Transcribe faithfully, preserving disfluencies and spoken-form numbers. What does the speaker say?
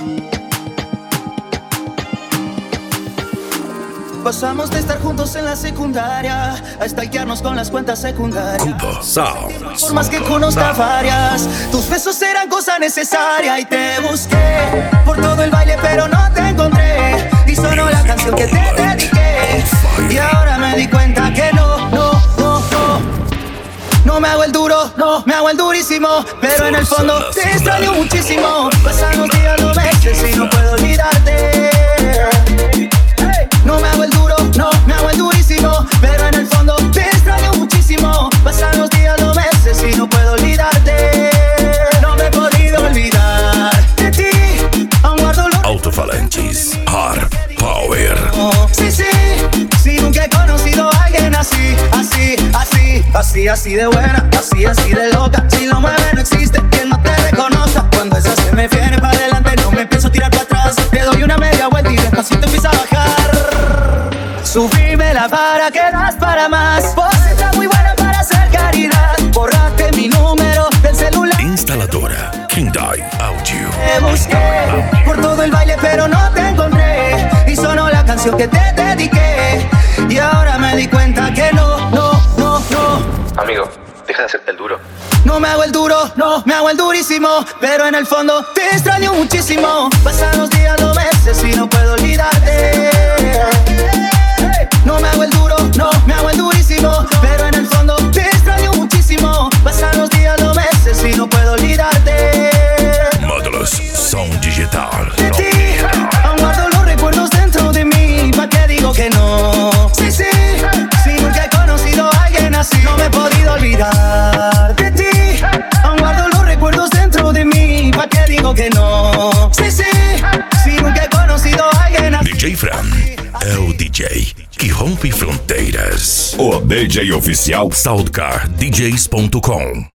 Pasamos de estar juntos en la secundaria a stalkearnos con las cuentas secundarias. Cuba Sound. Por más que conozca varias, tus besos eran cosa necesaria y te busqué por todo el baile, pero no te encontré. Y sonó la canción que te dediqué. Y ahora me di cuenta que no, no, no, no. No me hago el duro, no me hago el durísimo, pero en el fondo te extraño muchísimo. Pasan los días, los meses y no puedo olvidarte. No me hago el duro, no me hago el durísimo, pero en el fondo te extraño muchísimo. Pasan los días, los meses y no puedo olvidarte. No me he podido olvidar de ti. Aún guardo lo Alto-falantes Hard Power. oh, sí, sí, sí, nunca he conocido a alguien así, así, así, así, así de buena, así, así de loca. Si lo mueve no existe quien no te reconozca. Cuando esa se me viene para adelante no me empiezo a tirar para atrás. Te doy una media vuelta y despacito empieza a bajar. Subímela para que das para más. Vos estás muy buena para hacer caridad. Borraste mi número del celular. Instaladora Kindai Audio. Te busqué por todo el baile, pero no te encontré. Y sonó la canción que te dediqué. Y ahora me di cuenta que no, no, no, no. Amigo, deja de hacerte el duro. No me hago el duro, no me hago el durísimo, pero en el fondo te extraño muchísimo. Pasan los días, los meses y no puedo olvidarte. No me hago el duro, no me hago el durísimo, pero en el fondo te extraño muchísimo. Pasan los días, los meses y no puedo olvidarte. Módulos Sound Digital. De ti, aún guardo los recuerdos dentro de mí. ¿Pa' qué digo que no? Sí, sí, sí, nunca he conocido a alguien así. No me he podido olvidar de ti. Aún guardo los recuerdos dentro de mí. ¿Pa' qué digo que no? Sí, sí, sí, nunca he conocido a alguien así. D J Fran é o D J que rompe fronteiras. O D J oficial Soundcar D Js ponto com